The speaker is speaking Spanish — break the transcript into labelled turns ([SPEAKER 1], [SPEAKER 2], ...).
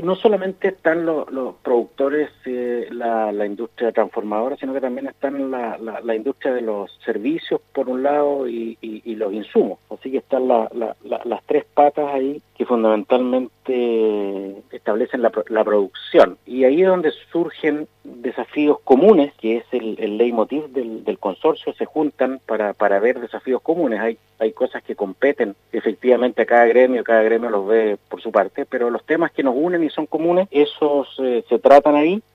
[SPEAKER 1] no solamente están los productores, la industria transformadora, sino que también están la industria de los servicios, por un lado, y los insumos. Así que están las tres patas ahí que fundamentalmente establecen la producción. Y ahí es donde surgen desafíos comunes, que es el leitmotiv del consorcio. Se juntan para ver desafíos comunes. Hay cosas que competen efectivamente a cada gremio los ve por su parte, pero los temas que nos unen y son comunes, esos se tratan ahí,